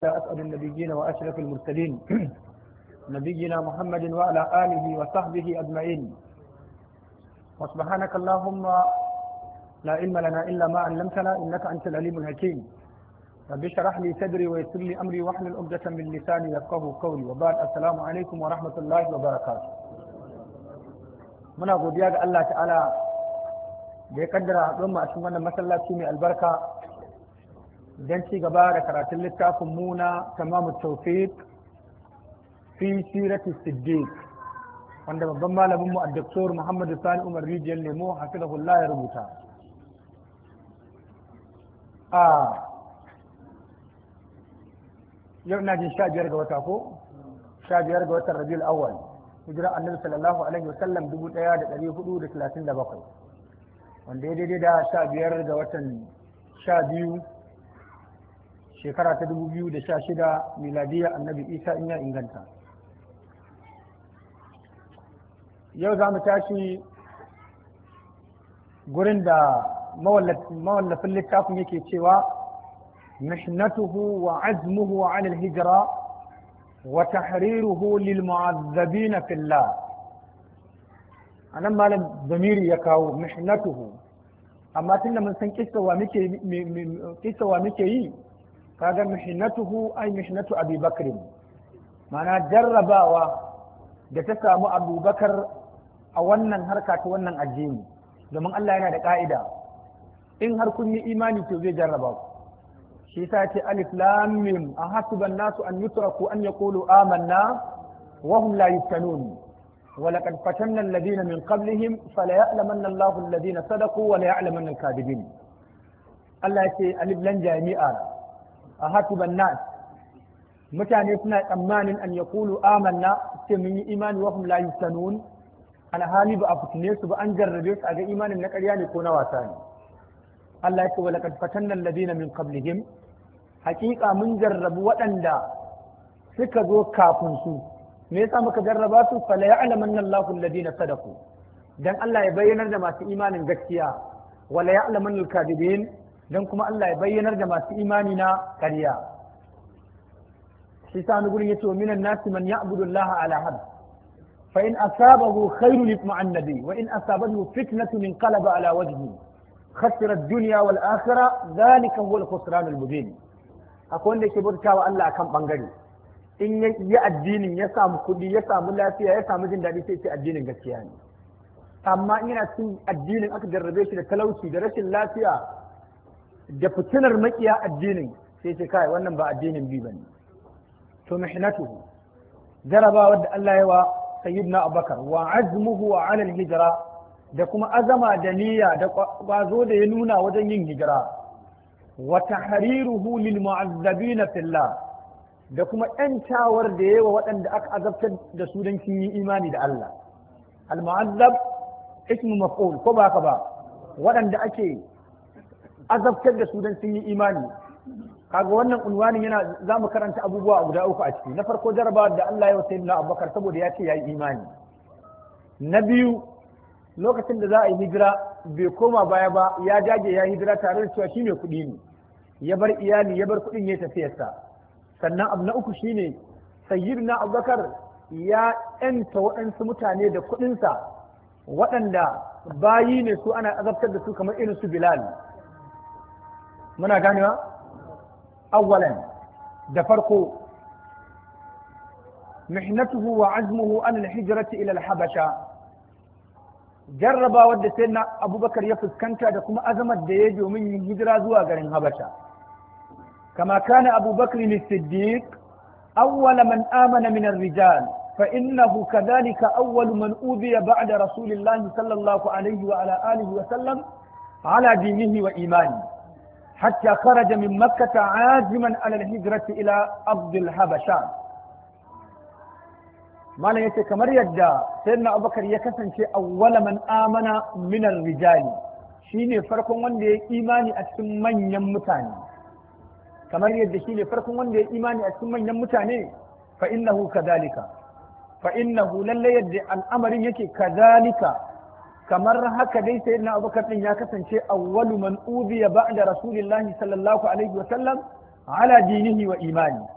أسعد النبيين وأشرف المرسلين نبينا محمد وعلى آله وصحبه أجمعين وسبحانك اللهم لا علم لنا إلا ما علمتنا إنك أنت العليم الحكيم رب اشرح لي صدري ويسر لي أمري واحلل عقدة من لساني يفقهوا قولي وبعد السلام عليكم ورحمة الله وبركاته muna godiya ga Allah ta'ala da ya kaddara haɗuwar mu a cikin wannan masallaci mai albarka don ci gaba da karatun littafin mu na tamamu tawfiq fi sirati siddiq wanda babban malamin mu Dr. Muhammad Sani Umar Rijiyar Lemo hafizahullah ya rubuta yau ina jin 15 ga wata ko 15 ga watan Rabiul Awwal hijira annabi sallallahu alaihi wasallam 1437 wanda ya daidai da 15 ga watan 12 shekara ta 2016 miladiyya annabi Isa in ya inganta yau za mu tashi gurin da mawallafin littafin yake cewa mihnatuhu wa azmuhu ala al-hijra وتحريره للمعذبين في الله أنا مالم ضميري يكاو محنته أما تنا من سن قصة ومكي كذا محنته أي محنة أبي بكر معنى جرباوا da ta samu Abu Bakar a wannan harka ta wannan addini domin Allah yana da ka'ida in har kun yi imani to zai jarraba ku shi yasa ce alif lam mim ahasiban nasu an yutraku an yaqulu amanna wa hum la yuftanun wa laqad fatanna alladhina min qablihim fala ya'lamanna Allahu alladhina sadaqu wa la ya'lamanna al-kadhibin Allah yace alif lam jami'a ahasiban nas mutane suna tsammanin an yaqulu amanna sai mun yi imani wa hum la yuftanun alhali ba a fitine su ba an jarrabe su a ga imanin na ƙarya ne ko na wasa ne Allah yace wa laqad fatanna alladhina min qablihim hakika mun jarrabu waɗanda suka zo kafin su me yasa muka jarraba su fala ya'lamanna Allahu alladhina sadaqu dan Allah ya bayyanar da masu imanin gaskiya wala ya'lamanna al-kadibin dan kuma Allah ya bayyanar da masu imani na ƙarya shi sa ni gurin yace minan nasi man ya'budu Allah ala had fa in asabahu khairun yatma'anna bi wa in asabathu fitnatun inqalaba ala wajhihi khasira ad-dunya wal akhirah dhalika huwa al-khusran al-mubin akwai wanda yake bautawa Allah akan bangare in ya addinin ya samu kudi ya samu lafiya ya samu jin daɗi sai ce addinin gaskiya ne amma in yana cikin addinin aka jarrabe shi da talauci da rashin lafiya da fitinar makiya addinin sai ce kai wannan ba addinin bi bane to mihnatuhu jarabawar da Allah ya wa sayyidina Abubakar wa azmuhu wa ala al-hijra da kuma azama da niyya da kwazo da ya nuna wajen yin hijira وتحريره للمعذبين في الله da kuma ‘yantawar da yawa waɗanda aka azabtar da su don sun yi imani da Allah. Al-mu'azzab ismu maf'ul ko ba ka ba waɗanda ake azabtar da su don sun yi imani. Kaga wannan unwanin yana za mu karanta abubuwa guda uku a ciki. Na farko jarabawa da Allah ya wasa na Abubakar saboda ya ce ya yi imani. Na biyu lokacin da za a yi hijira bai koma baya ba ya jage ya hijira tare da cewa shi mai kuɗi ne ya bar iyali ya bar kuɗin ya tafiyarsa sannan abu na uku shine sayyidina Abubakar ya ƴanta waɗansu mutane da kuɗinsa waɗanda bayi ne su ana azabtar da su kamar irin su Bilal muna ganewa awwalan da farko mihnatuhu wa azmuhu an al-hijrati ila al-habasha jarrabawar da sai na Abubakar ya fuskanta da kuma azamar da ya domin yin hijira zuwa garin Habasha kama kana Abubakar as-Siddiq awwal man amana min ar-rijal fa innahu kadhalika awwal man udiya ba'da rasulillah sallallahu alayhi wa ala alihi wa sallam ala dinihi wa imani hatta kharaja min makkah aziman ala al-hijrati ila ardh al-habasha malam yace kamar yadda sayyidina Abubakar ya kasance awwala man amana min ar-rijali shine farkon wanda ya imani a cikin manyan mutane kamar yadda shine farkon wanda ya imani a cikin manyan mutane fa innahu kadhalika fa innahu lalle yadda al'amarin yake kadhalika kamar haka dai sayyidina Abubakar din ya kasance awwalu man udiya ba'da rasulillahi sallallahu alaihi wa sallam ala dinihi wa imani